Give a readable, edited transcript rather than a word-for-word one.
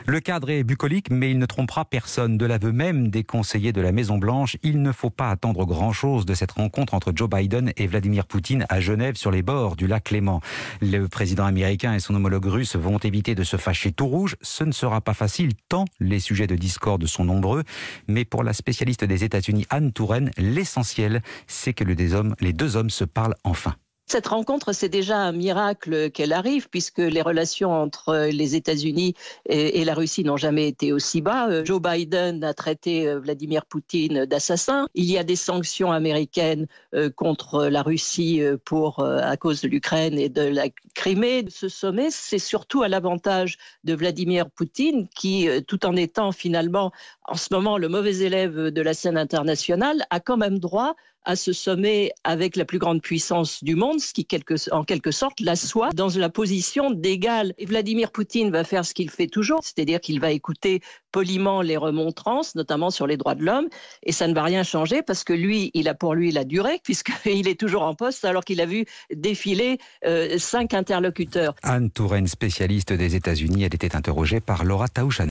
Le cadre est bucolique, mais il ne trompera personne. De l'aveu même des conseillers de la Maison-Blanche, il ne faut pas attendre grand-chose de cette rencontre entre Joe Biden et Vladimir Poutine à Genève, sur les bords du lac Léman. Le président américain et son homologue russe vont éviter de se fâcher tout rouge. Ce ne sera pas facile, tant les sujets de discorde sont nombreux. Mais pour la spécialiste des États-Unis, Anne Touraine, l'essentiel, c'est que les deux hommes se parlent enfin. Cette rencontre, c'est déjà un miracle qu'elle arrive, puisque les relations entre les États-Unis et la Russie n'ont jamais été aussi bas. Joe Biden a traité Vladimir Poutine d'assassin. Il y a des sanctions américaines contre la Russie à cause de l'Ukraine et de la Crimée. Ce sommet, c'est surtout à l'avantage de Vladimir Poutine, qui, tout en étant finalement en ce moment le mauvais élève de la scène internationale, a quand même droit à ce sommet avec la plus grande puissance du monde, ce qui en quelque sorte l'assoit dans la position d'égal. Et Vladimir Poutine va faire ce qu'il fait toujours, c'est-à-dire qu'il va écouter poliment les remontrances, notamment sur les droits de l'homme, et ça ne va rien changer parce que lui, il a pour lui la durée, puisqu'il est toujours en poste alors qu'il a vu défiler 5 interlocuteurs. Anne Touraine, spécialiste des États-Unis, elle était interrogée par Laura Taouchani.